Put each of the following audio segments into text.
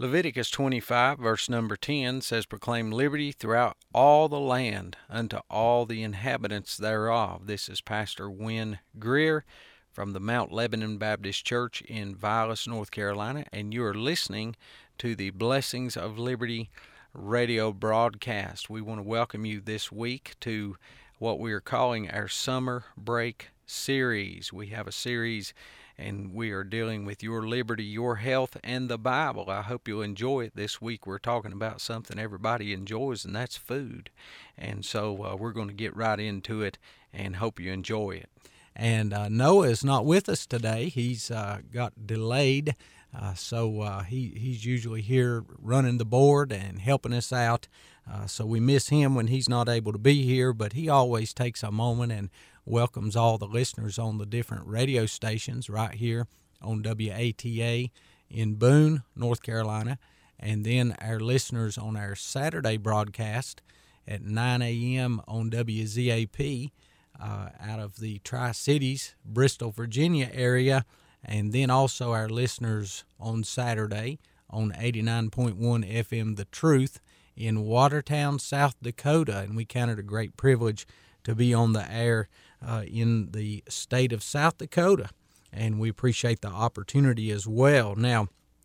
Leviticus 25, verse number 10 says, Proclaim liberty throughout all the land unto all the inhabitants thereof. This is Pastor Wynn Greer from the Mount Lebanon Baptist Church in Vilas, North Carolina, and you are listening to the Blessings of Liberty radio broadcast. We want to welcome you this week to what we are calling our Summer Break Series. We have a series and we are dealing with your liberty, your health, and the Bible. I hope you'll enjoy it. This week we're talking about something everybody enjoys, and that's food. And so we're going to get right into it and hope you enjoy it. And Noah is not with us today. He's got delayed, so he's usually here running the board and helping us out. So we miss him when he's not able to be here, but he always takes a moment and welcomes all the listeners on the different radio stations right here on WATA in Boone, North Carolina, and then our listeners on our Saturday broadcast at 9 a.m. on WZAP out of the Tri-Cities, Bristol, Virginia area, and then also our listeners on Saturday on 89.1 FM The Truth in Watertown, South Dakota, and we count it a great privilege to be on the air in the state of South Dakota, and we appreciate the opportunity as well. Now,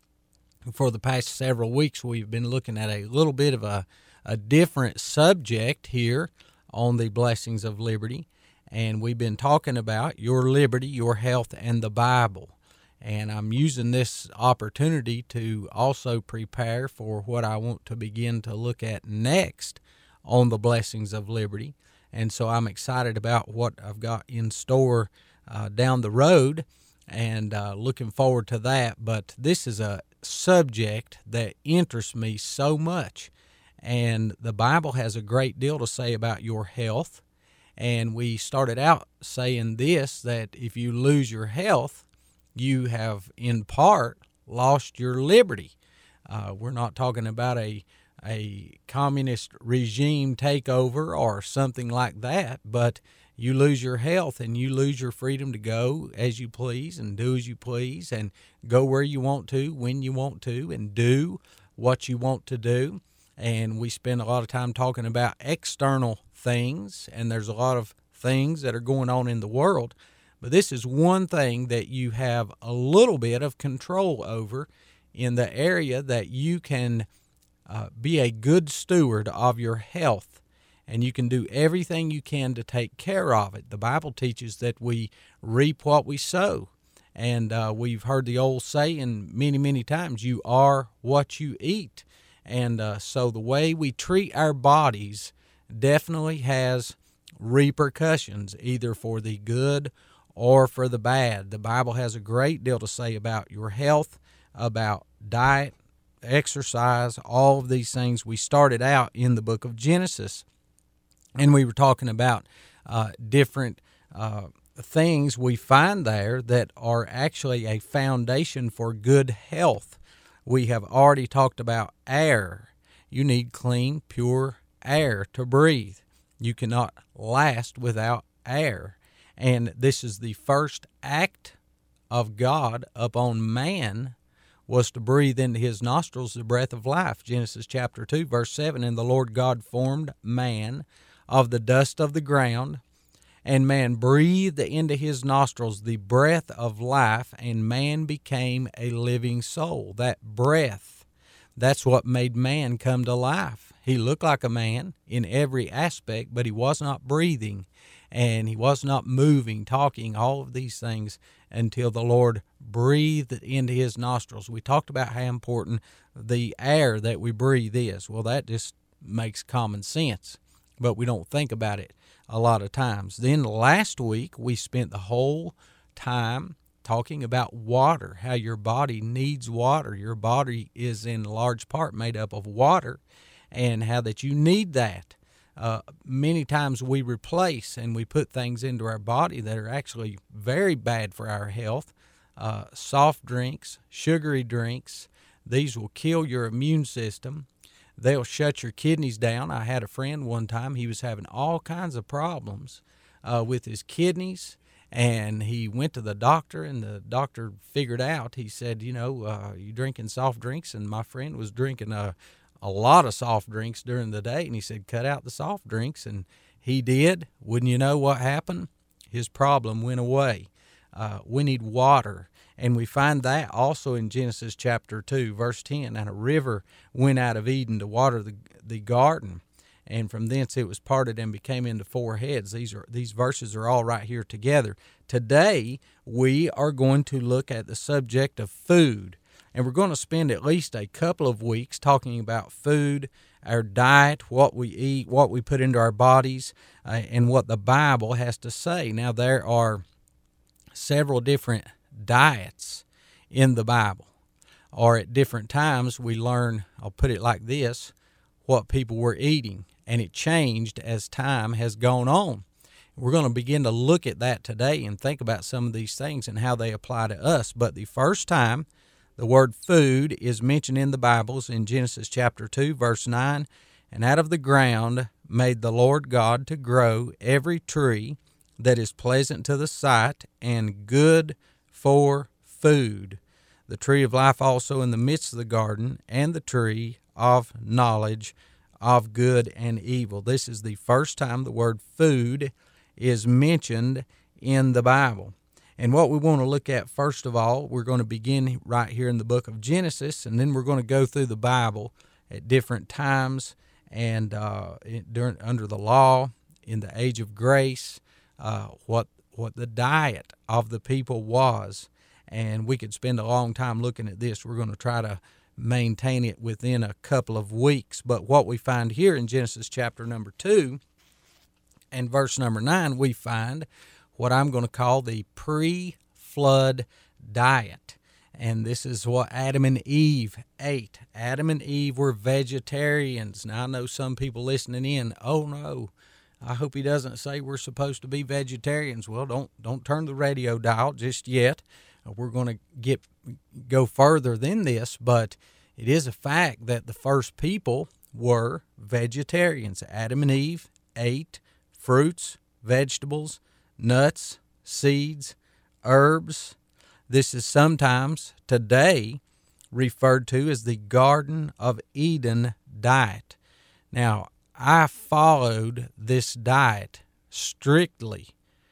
for the past several weeks, we've been looking at a little bit of a different subject here on the Blessings of Liberty, and we've been talking about your liberty, your health, and the Bible. And I'm using this opportunity to also prepare for what I want to begin to look at next on the Blessings of Liberty. And so I'm excited about what I've got in store down the road and looking forward to that. But this is a subject that interests me so much. And the Bible has a great deal to say about your health. And we started out saying this, that if you lose your health, you have in part lost your liberty. We're not talking about a communist regime takeover or something like that, but you lose your health and you lose your freedom to go as you please and do as you please and go where you want to, when you want to, and do what you want to do. And we spend a lot of time talking about external things, and there's a lot of things that are going on in the world, but this is one thing that you have a little bit of control over in the area that you can be a good steward of your health, and you can do everything you can to take care of it. The Bible teaches that we reap what we sow, and we've heard the old saying many, many times, you are what you eat. And so the way we treat our bodies definitely has repercussions, either for the good or for the bad. The Bible has a great deal to say about your health, about diet, exercise, all of these things. We started out in the book of Genesis, and we were talking about different things we find there that are actually a foundation for good health. We have already talked about air. You need clean, pure air to breathe. You cannot last without air. And this is the first act of God upon man, was to breathe into his nostrils the breath of life. Genesis chapter 2, verse 7, And the Lord God formed man of the dust of the ground, and man breathed into his nostrils the breath of life, and man became a living soul. That breath, that's what made man come to life. He looked like a man in every aspect, but he was not breathing, and he was not moving, talking, all of these things until the Lord breathed into his nostrils. We talked about how important the air that we breathe is. Well, that just makes common sense, but we don't think about it a lot of times. Then last week, we spent the whole time talking about water, how your body needs water. Your body is in large part made up of water, and how that you need that. Many times we replace and we put things into our body that are actually very bad for our health. Soft drinks, sugary drinks, these will kill your immune system. They'll shut your kidneys down. I had a friend one time, he was having all kinds of problems with his kidneys, And he went to the doctor, and the doctor figured out, he said, you drinking soft drinks? And my friend was drinking a lot of soft drinks during the day, and he said, cut out the soft drinks. And he did. Wouldn't you know what happened? His problem went away. We need water. And we find that also in Genesis chapter 2, verse 10. And a river went out of Eden to water the garden, and from thence it was parted and became into four heads. These verses are all right here together. Today, we are going to look at the subject of food. And we're going to spend at least a couple of weeks talking about food, our diet, what we eat, what we put into our bodies, and what the Bible has to say. Now, there are several different diets in the Bible, or at different times we learn, I'll put it like this, what people were eating, and it changed as time has gone on. We're going to begin to look at that today and think about some of these things and how they apply to us. But the first time the word food is mentioned in the Bibles in Genesis chapter 2, verse 9, and out of the ground made the Lord God to grow every tree that is pleasant to the sight and good for food, the tree of life also in the midst of the garden, and the tree of knowledge of good and evil. This is the first time the word food is mentioned in the Bible. And what we want to look at first of all, we're going to begin right here in the book of Genesis, and then we're going to go through the Bible at different times and under the law, in the age of grace, what the diet of the people was. And we could spend a long time looking at this. We're going to try to maintain it within a couple of weeks. But what we find here in Genesis chapter number 2 and verse number 9, we find what I'm going to call the pre-flood diet. And this is what Adam and Eve ate. Adam and Eve were vegetarians. Now, I know some people listening in, oh no, I hope he doesn't say we're supposed to be vegetarians. Well, don't turn the radio dial just yet. We're going to go further than this, but it is a fact that the first people were vegetarians. Adam and Eve ate fruits, vegetables, nuts, seeds, herbs. This is sometimes today referred to as the Garden of Eden diet. Now, I followed this diet strictly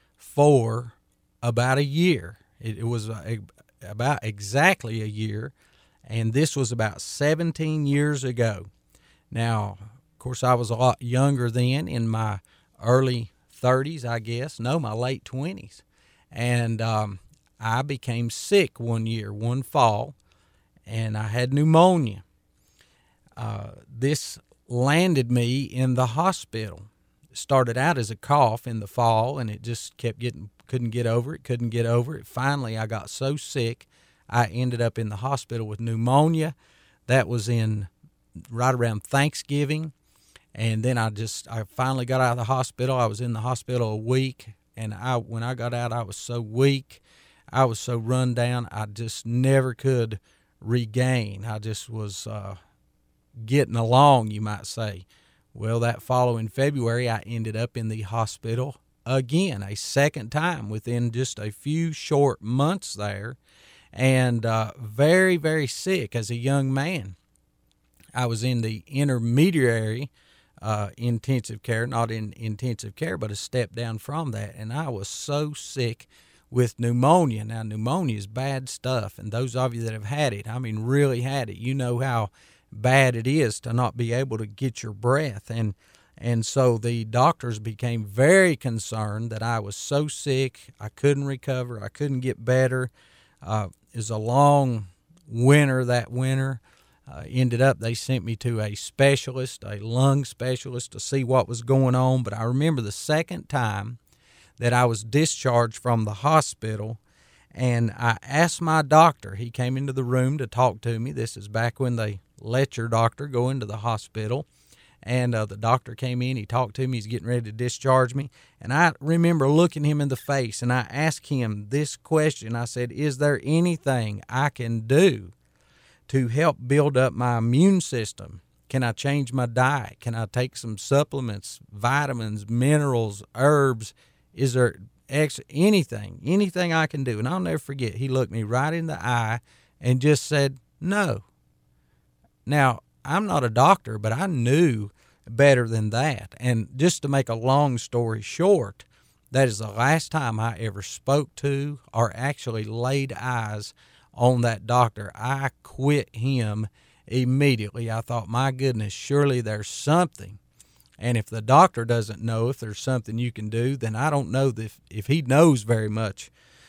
for about a year. It was about exactly a year, and this was about 17 years ago. Now, of course, I was a lot younger then, in my early 30s, I guess. No, my late 20s. And I became sick one fall, and I had pneumonia. This landed me in the hospital. It started out as a cough in the fall, and it just couldn't get over it. Finally, I got so sick, I ended up in the hospital with pneumonia. That was right around Thanksgiving. And then I finally got out of the hospital. I was in the hospital a week, and when I got out, I was so weak. I was so run down, I just never could regain. I just was getting along, you might say. Well, that following February, I ended up in the hospital again, a second time within just a few short months there, and very, very sick as a young man. I was in the intermediary intensive care, not in intensive care, but a step down from that, and I was so sick with pneumonia. Now, pneumonia is bad stuff, and those of you that have had it, I mean really had it, you know how bad it is to not be able to get your breath. And so the doctors became very concerned that I was so sick, I couldn't recover, I couldn't get better. It was a long winter that winter. Ended up, they sent me to a specialist, a lung specialist, to see what was going on. But I remember the second time that I was discharged from the hospital, and I asked my doctor. He came into the room to talk to me. This is back when they let your doctor go into the hospital. And the doctor came in, he talked to me, he's getting ready to discharge me. And I remember looking him in the face, and I asked him this question. I said, is there anything I can do to help build up my immune system? Can I change my diet? Can I take some supplements, vitamins, minerals, herbs? Is there anything I can do. And I'll never forget, he looked me right in the eye and just said, no. Now, I'm not a doctor, but I knew better than that. And just to make a long story short, that is the last time I ever spoke to or actually laid eyes on that doctor. I quit him immediately. I thought, my goodness, surely there's something. And if the doctor doesn't know if there's something you can do, then I don't know if he knows very much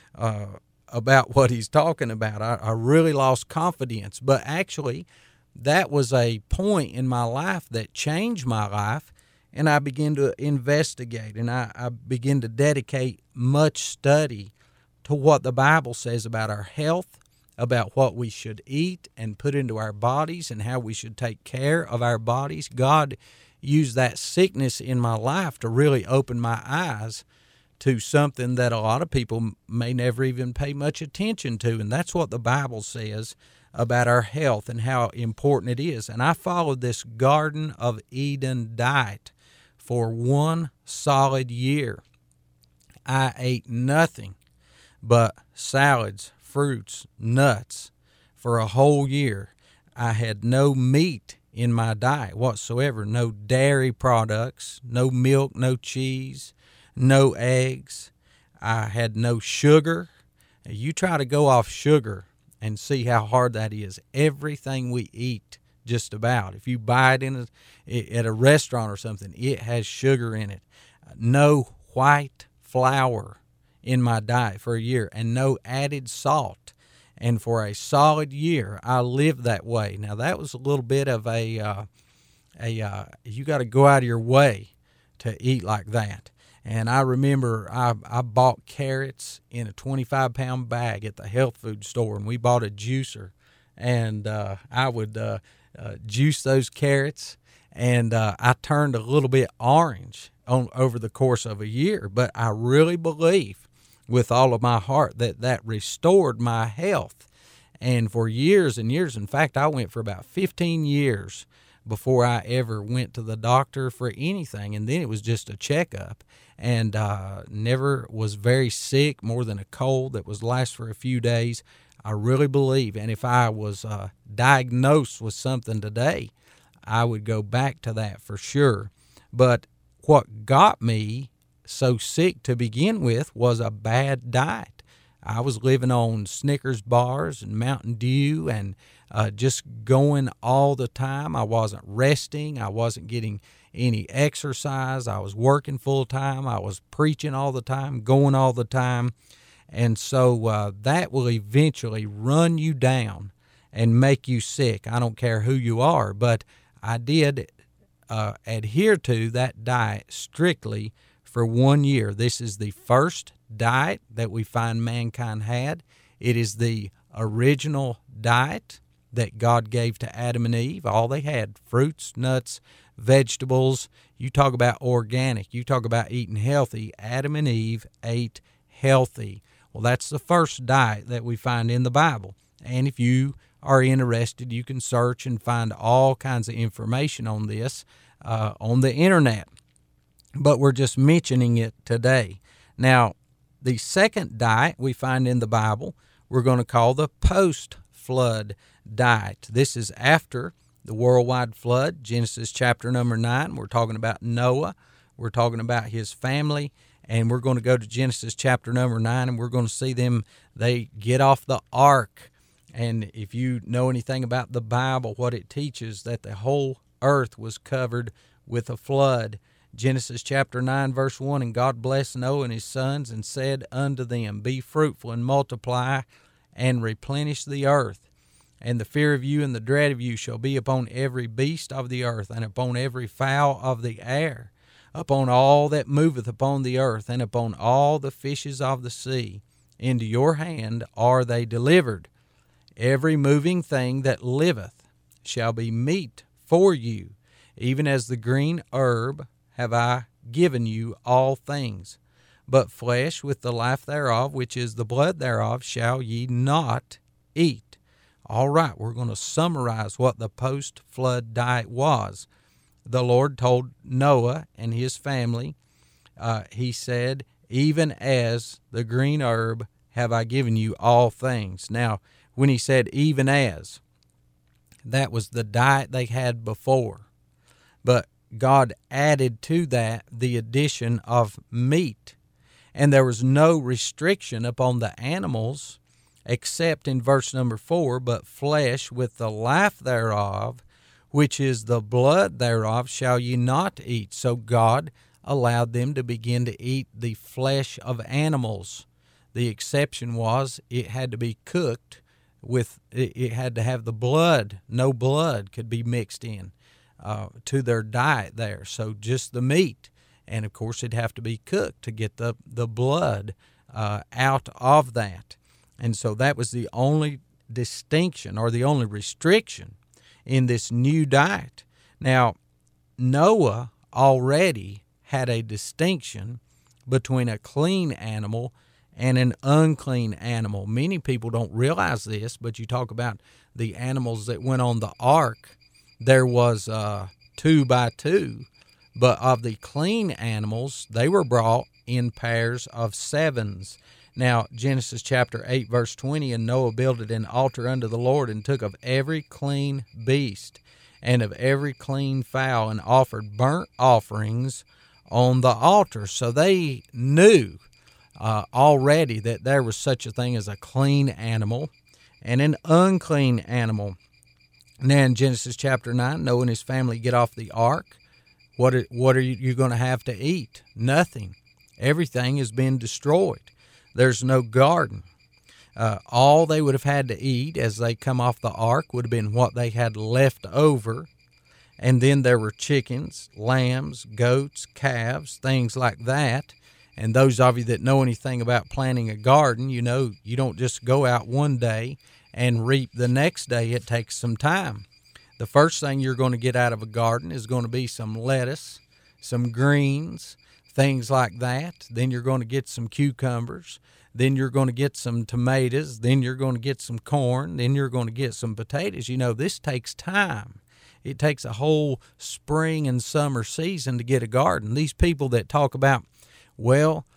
about what he's talking about. I really lost confidence. But actually, that was a point in my life that changed my life, and I began to investigate, and I began to dedicate much study to what the Bible says about our health, about what we should eat and put into our bodies, and how we should take care of our bodies. God used that sickness in my life to really open my eyes to something that a lot of people may never even pay much attention to, and that's what the Bible says about our health and how important it is. And I followed this Garden of Eden diet for 1 solid year. I ate nothing but salads, fruits, nuts for a whole year. I had no meat in my diet whatsoever, no dairy products, no milk, no cheese, no eggs. I had no sugar. You try to go off sugar and see how hard that is. Everything we eat, just about, if you buy it at a restaurant or something, it has sugar in it. No white flour in my diet for a year, and no added salt. And for a solid year, I lived that way. Now, that was a little bit of you got to go out of your way to eat like that. And I remember I bought carrots in a 25-pound bag at the health food store, and we bought a juicer. And I would juice those carrots, and I turned a little bit orange over the course of a year. But I really believe with all of my heart that restored my health. And for years and years, in fact, I went for about 15 years before I ever went to the doctor for anything. And then it was just a checkup, and never was very sick, more than a cold that was last for a few days. I really believe, and if I was diagnosed with something today, I would go back to that for sure. But what got me so sick to begin with was a bad diet. I was living on Snickers bars and Mountain Dew and just going all the time. I wasn't resting. I wasn't getting any exercise. I was working full time. I was preaching all the time, going all the time. And so that will eventually run you down and make you sick. I don't care who you are, but I did adhere to that diet strictly for 1 year. This is the first diet that we find mankind had. It is the original diet that God gave to Adam and Eve. All they had, fruits, nuts, vegetables. You talk about organic. You talk about eating healthy. Adam and Eve ate healthy. Well, that's the first diet that we find in the Bible. And if you are interested, you can search and find all kinds of information on this on the internet. But we're just mentioning it today. Now, the second diet we find in the Bible, we're going to call the post-flood diet. This is after the worldwide flood, Genesis chapter number 9. We're talking about Noah. We're talking about his family. And we're going to go to Genesis chapter number 9, and we're going to see they get off the ark. And if you know anything about the Bible, what it teaches, that the whole earth was covered with a flood. Genesis chapter 9, verse 1, and God blessed Noah and his sons and said unto them, be fruitful and multiply and replenish the earth. And the fear of you and the dread of you shall be upon every beast of the earth and upon every fowl of the air, upon all that moveth upon the earth, and upon all the fishes of the sea. Into your hand are they delivered. Every moving thing that liveth shall be meat for you, even as the green herb have I given you all things. But flesh with the life thereof, which is the blood thereof, shall ye not eat. All right, we're going to summarize what the post-flood diet was. The Lord told Noah and his family, he said, even as the green herb have I given you all things. Now, when he said even as, that was the diet they had before. But God added to that the addition of meat. And there was no restriction upon the animals, except in verse number 4, but flesh with the life thereof, which is the blood thereof, shall ye not eat. So God allowed them to begin to eat the flesh of animals. The exception was it had to be cooked with, it had to have the blood. No blood could be mixed in to their diet there. So just the meat. And of course it'd have to be cooked to get the blood out of that. And so that was the only distinction or the only restriction in this new diet. Now, Noah already had a distinction between a clean animal and an unclean animal. Many people don't realize this, but you talk about the animals that went on the ark. There was 2 by 2, but of the clean animals, they were brought in pairs of 7s. Now, Genesis chapter 8, verse 20, and Noah builded an altar unto the Lord, and took of every clean beast and of every clean fowl, and offered burnt offerings on the altar. So they knew already that there was such a thing as a clean animal and an unclean animal. Now, in Genesis chapter 9, Noah and his family get off the ark. What are you going to have to eat? Nothing. Everything has been destroyed. There's no garden. All they would have had to eat as they come off the ark would have been what they had left over. And then there were chickens, lambs, goats, calves, things like that. And those of you that know anything about planting a garden, you know you don't just go out one day and reap the next day. It takes some time. The first thing you're going to get out of a garden is going to be some lettuce, some greens, things like that. Then you're going to get some cucumbers. Then you're going to get some tomatoes. Then you're going to get some corn. Then you're going to get some potatoes. You know, this takes time. It takes a whole spring and summer season to get a garden. These people that talk about, well,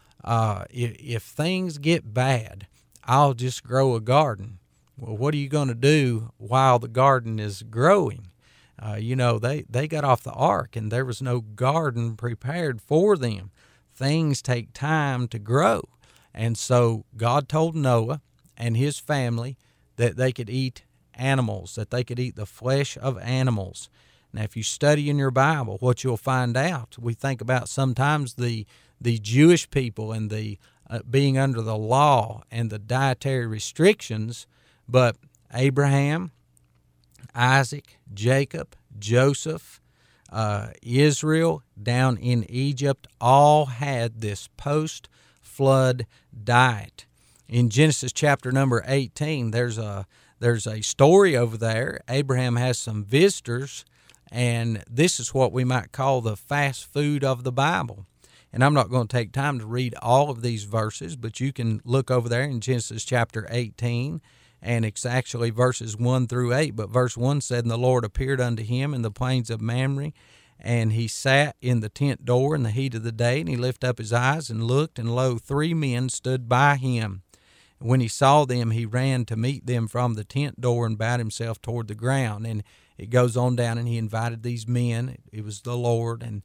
if things get bad, I'll just grow a garden. Well, what are you going to do while the garden is growing? You know, they got off the ark and there was no garden prepared for them. Things take time to grow. And so God told Noah and his family that they could eat animals, that they could eat the flesh of animals. Now, if you study in your Bible, what you'll find out, we think about sometimes the Jewish people and the being under the law and the dietary restrictions, but Abraham, Isaac, Jacob, Joseph, Israel down in Egypt all had this post-flood diet. In Genesis chapter number 18, there's a story over there. Abraham has some visitors, and this is what we might call the fast food of the Bible. And I'm not going to take time to read all of these verses, but you can look over there in Genesis chapter 18, and it's actually verses 1 through 8. But verse 1 said, "And the Lord appeared unto him in the plains of Mamre, and he sat in the tent door in the heat of the day, and he lifted up his eyes and looked, and lo, 3 men stood by him. When he saw them, he ran to meet them from the tent door and bowed himself toward the ground." And it goes on down, and he invited these men. It was the Lord, and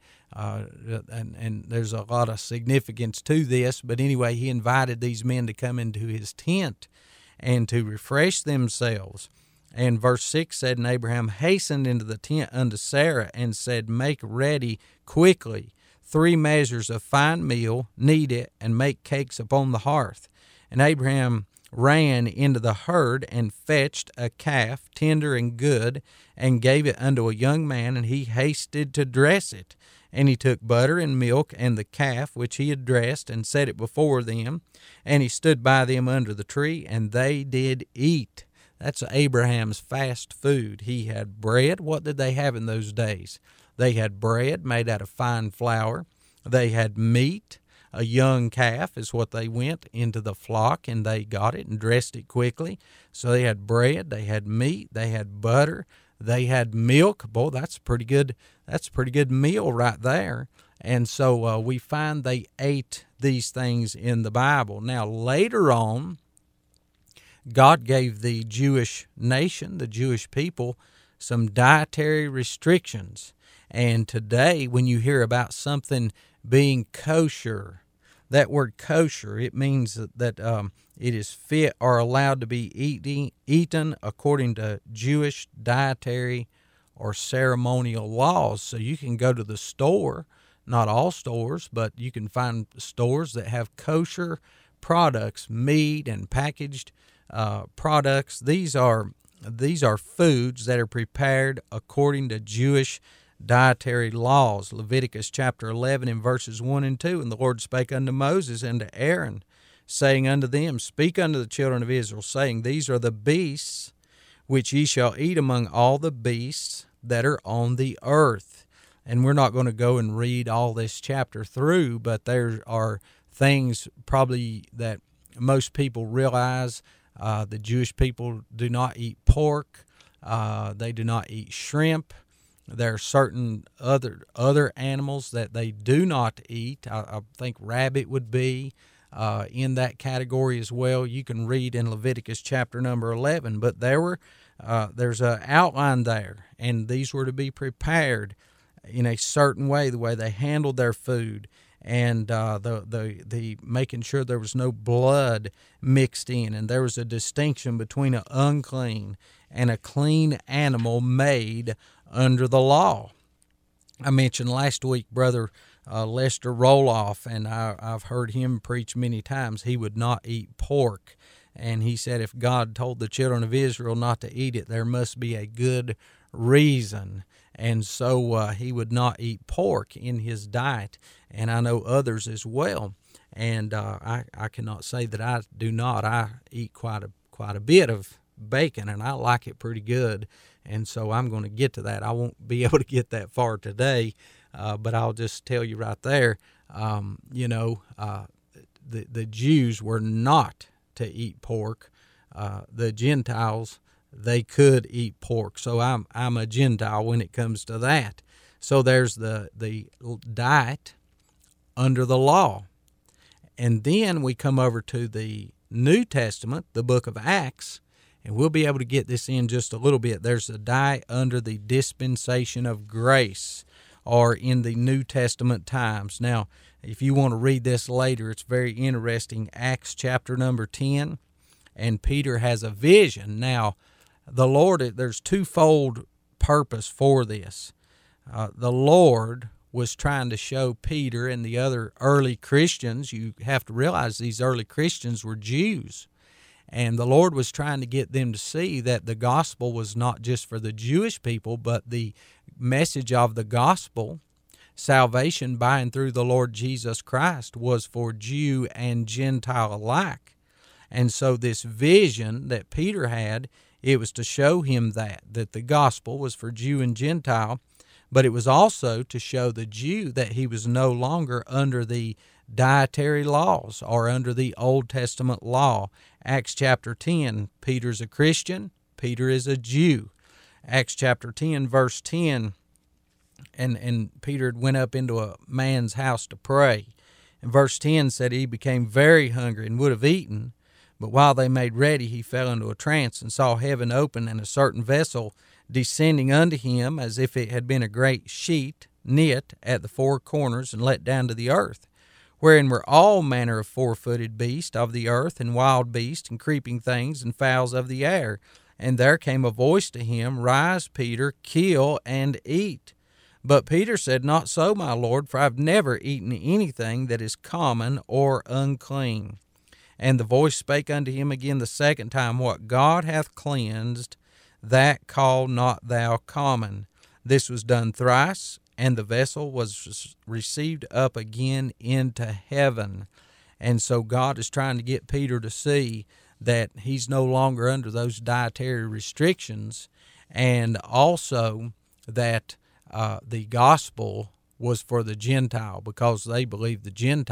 there's a lot of significance to this. But anyway, he invited these men to come into his tent and to refresh themselves. And verse 6 said, "And Abraham hastened into the tent unto Sarah and said, Make ready quickly 3 measures of fine meal, knead it, and make cakes upon the hearth. And Abraham ran into the herd and fetched a calf, tender and good, and gave it unto a young man, and he hasted to dress it. And he took butter and milk and the calf which he had dressed, and set it before them. And he stood by them under the tree, and they did eat." That's Abraham's fast food. He had bread. What did they have in those days? They had bread made out of fine flour. They had meat. A young calf is what they went into the flock, and they got it and dressed it quickly. So they had bread, they had meat, they had butter, they had milk. Boy, that's a pretty good meal right there. And so we find they ate these things in the Bible. Now, later on, God gave the Jewish nation, the Jewish people, some dietary restrictions. And today, when you hear about something being kosher, that word kosher, it means that it is fit or allowed to be eaten according to Jewish dietary or ceremonial laws. So you can go to the store, not all stores, but you can find stores that have kosher products, meat and packaged products. These are foods that are prepared according to Jewish dietary laws. Leviticus chapter 11 in verses 1 and 2, and the Lord spake unto Moses and to Aaron, saying unto them, Speak unto the children of Israel, saying, These are the beasts which ye shall eat among all the beasts that are on the earth. And we're not going to go and read all this chapter through, but there are things probably that most people realize. The Jewish people do not eat pork. They do not eat shrimp. There are certain other animals that they do not eat. I think rabbit would be in that category as well. You can read in Leviticus chapter number 11. But there's an outline there, and these were to be prepared in a certain way, the way they handled their food, and the making sure there was no blood mixed in, and there was a distinction between an unclean and a clean animal made under the law. I mentioned last week Brother Lester Roloff, and I've heard him preach many times. He would not eat pork, and he said if God told the children of Israel not to eat it, there must be a good reason. And so he would not eat pork in his diet, and I know others as well. And I cannot say that I do not. I eat quite a bit of bacon, and I like it pretty good. And so I'm going to get to that. I won't be able to get that far today, but I'll just tell you right there, the Jews were not to eat pork. The Gentiles, they could eat pork. So I'm a Gentile when it comes to that. So there's the diet under the law. And then we come over to the New Testament, the book of Acts, and we'll be able to get this in just a little bit. There's a diet under the dispensation of grace, or in the New Testament times. Now, if you want to read this later, it's very interesting. Acts chapter number 10, and Peter has a vision. Now, the Lord, there's twofold purpose for this. The Lord was trying to show Peter and the other early Christians, you have to realize these early Christians were Jews, and the Lord was trying to get them to see that the gospel was not just for the Jewish people, but the message of the gospel, salvation by and through the Lord Jesus Christ, was for Jew and Gentile alike. And so this vision that Peter had, it was to show him that the gospel was for Jew and Gentile, but it was also to show the Jew that he was no longer under the dietary laws or under the Old Testament law. Acts chapter 10, Peter's a Christian, Peter is a Jew. Acts chapter 10, verse 10, and Peter went up into a man's house to pray. And verse 10 said he became very hungry and would have eaten, but while they made ready, he fell into a trance and saw heaven open and a certain vessel descending unto him as if it had been a great sheet knit at the four corners and let down to the earth, wherein were all manner of four-footed beasts of the earth, and wild beasts, and creeping things, and fowls of the air. And there came a voice to him, Rise, Peter, kill and eat. But Peter said, Not so, my Lord, for I have never eaten anything that is common or unclean. And the voice spake unto him again the second time, What God hath cleansed, that call not thou common. This was done thrice, and the vessel was received up again into heaven. And so God is trying to get Peter to see that he's no longer under those dietary restrictions, and also that the gospel was for the Gentile, because they believed the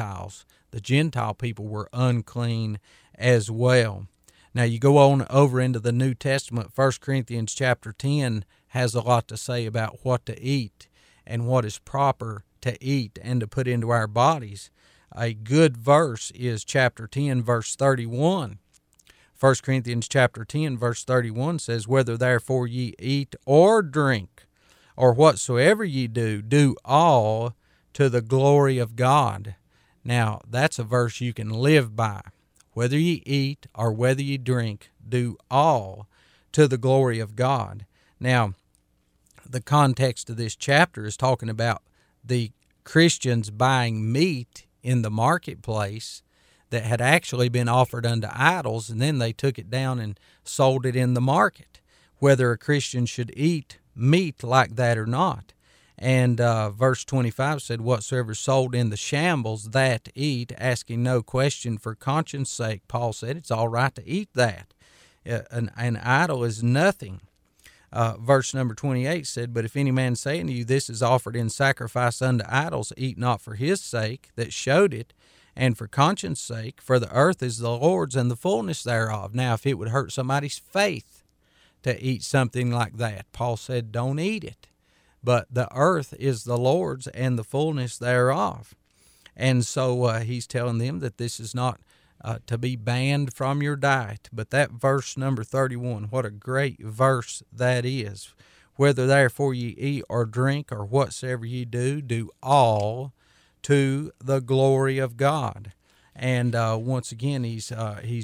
Gentile people were unclean as well. Now you go on over into the New Testament, 1 Corinthians chapter 10 has a lot to say about what to eat and what is proper to eat and to put into our bodies. A good verse is chapter 10, verse 31. 1 Corinthians chapter 10, verse 31 says, "Whether therefore ye eat or drink, or whatsoever ye do, do all to the glory of God." Now, that's a verse you can live by. Whether ye eat or whether ye drink, do all to the glory of God. Now, the context of this chapter is talking about the Christians buying meat in the marketplace that had actually been offered unto idols, and then they took it down and sold it in the market, whether a Christian should eat meat like that or not. And verse 25 said, "Whatsoever sold in the shambles, that eat, asking no question for conscience sake." Paul said it's all right to eat that. An idol is nothing. Verse number 28 said, "But if any man say unto you, This is offered in sacrifice unto idols, eat not for his sake that showed it, and for conscience sake, for the earth is the Lord's and the fullness thereof." Now, if it would hurt somebody's faith to eat something like that, Paul said, don't eat it. But the earth is the Lord's and the fullness thereof. And so he's telling them that this is not to be banned from your diet. But that verse number 31, what a great verse that is. "Whether therefore ye eat or drink or whatsoever ye do, do all to the glory of God." And once again, he's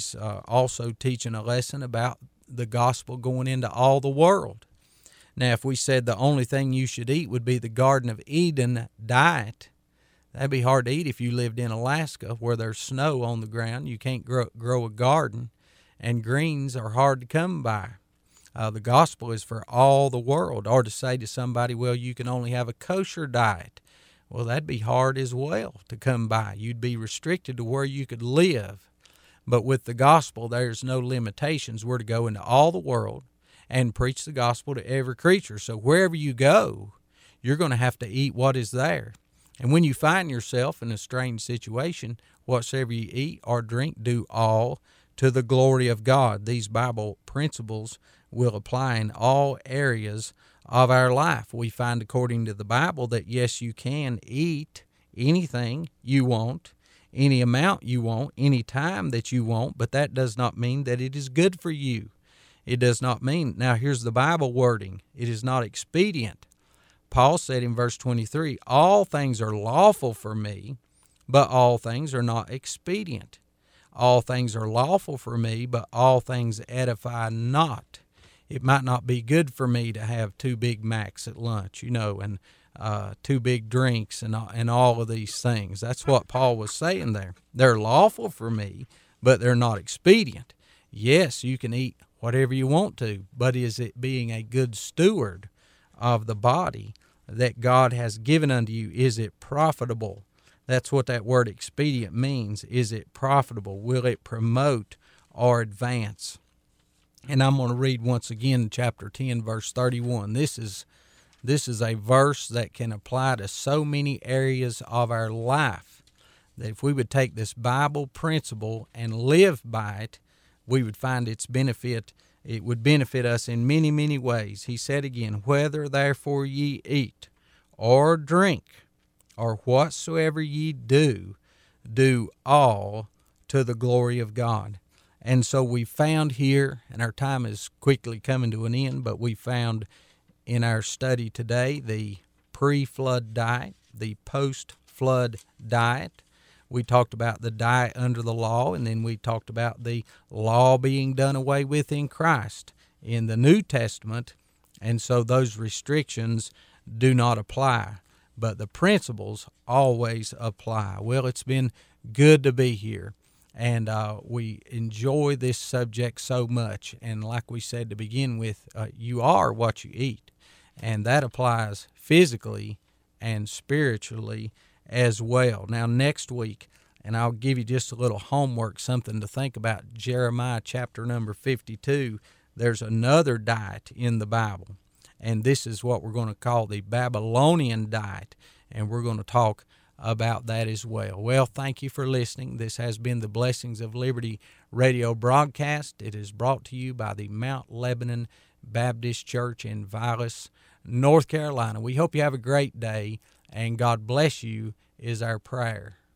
also teaching a lesson about the gospel going into all the world. Now, if we said the only thing you should eat would be the Garden of Eden diet, that'd be hard to eat if you lived in Alaska where there's snow on the ground. You can't grow a garden, and greens are hard to come by. The gospel is for all the world. Or to say to somebody, well, you can only have a kosher diet, well, that'd be hard as well to come by. You'd be restricted to where you could live. But with the gospel, there's no limitations. We're to go into all the world and preach the gospel to every creature. So wherever you go, you're going to have to eat what is there. And when you find yourself in a strange situation, whatsoever you eat or drink, do all to the glory of God. These Bible principles will apply in all areas of our life. We find according to the Bible that, yes, you can eat anything you want, any amount you want, any time that you want, but that does not mean that it is good for you. It does not mean, now here's the Bible wording, it is not expedient. Paul said in verse 23, "All things are lawful for me, but all things are not expedient. All things are lawful for me, but all things edify not." It might not be good for me to have 2 Big Macs at lunch, and 2 big drinks and all of these things. That's what Paul was saying there. They're lawful for me, but they're not expedient. Yes, you can eat whatever you want to, but is it being a good steward of the body that God has given unto you? Is it profitable? That's what that word expedient means. Is it profitable? Will it promote or advance? And I'm going to read once again chapter 10, verse 31. This is a verse that can apply to so many areas of our life that if we would take this Bible principle and live by it, we would find its benefit. It would benefit us in many, many ways. He said again, "Whether therefore ye eat or drink or whatsoever ye do, do all to the glory of God." And so we found here, and our time is quickly coming to an end, but we found in our study today the pre-flood diet, the post-flood diet. We talked about the diet under the law, and then we talked about the law being done away with in Christ in the New Testament, and so those restrictions do not apply, but the principles always apply. Well, it's been good to be here, and we enjoy this subject so much, and like we said to begin with, you are what you eat, and that applies physically and spiritually as well. Now, next week, and I'll give you just a little homework, something to think about, Jeremiah chapter number 52, there's another diet in the Bible, and this is what we're going to call the Babylonian diet, and we're going to talk about that as well. Well, thank you for listening. This has been the Blessings of Liberty radio broadcast. It is brought to you by the Mount Lebanon Baptist Church in Vilas, North Carolina. We hope you have a great day. and God bless you is our prayer.